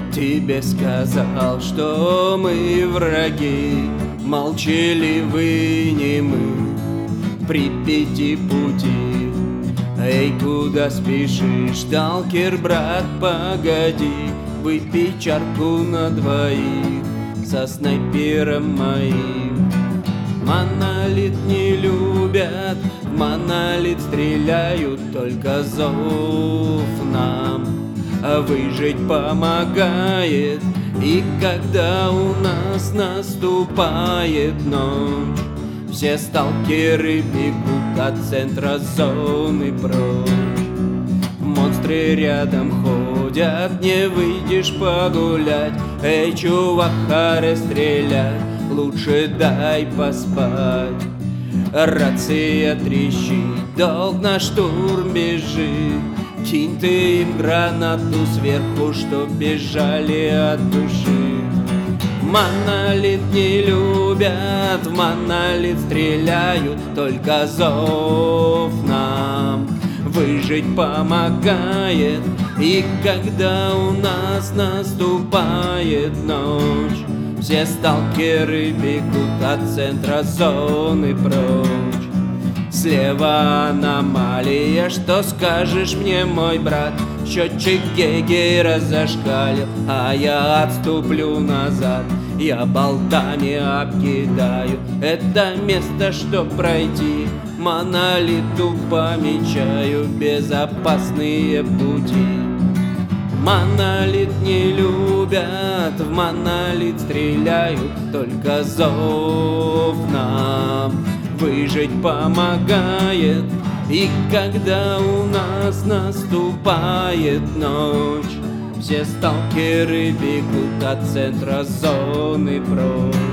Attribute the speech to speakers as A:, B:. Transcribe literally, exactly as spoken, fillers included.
A: тебе сказал, что мы враги, молчаливы не мы при пяти пути. Эй, куда спешишь, сталкер, брат, погоди, выпей чарку на двоих со снайпером моим. Монолит не любят, в монолит стреляют, только зов нам выжить помогает. И когда у нас наступает ночь, все сталкеры бегут от центра зоны прочь. Монстры рядом ходят, не выйдешь погулять. Эй, чувак, харе стрелять, лучше дай поспать. Рация трещит, долг на штурм бежит. Кинь ты им гранату сверху, чтоб бежали от души. Монолит не любят, в монолит стреляют, только зов нам выжить помогает. И когда у нас наступает ночь, все сталкеры бегут от центра зоны прочь. Слева аномалия, что скажешь мне, мой брат? Счетчик Гейгера зашкалил, а я отступлю назад. Я болтами обкидаю это место, чтоб пройти. Монолиту помечаю безопасные пути. Монолит не любят, в монолит стреляют, только зов нам выжить помогает. И когда у нас наступает ночь, все сталкеры бегут от центра зоны прочь.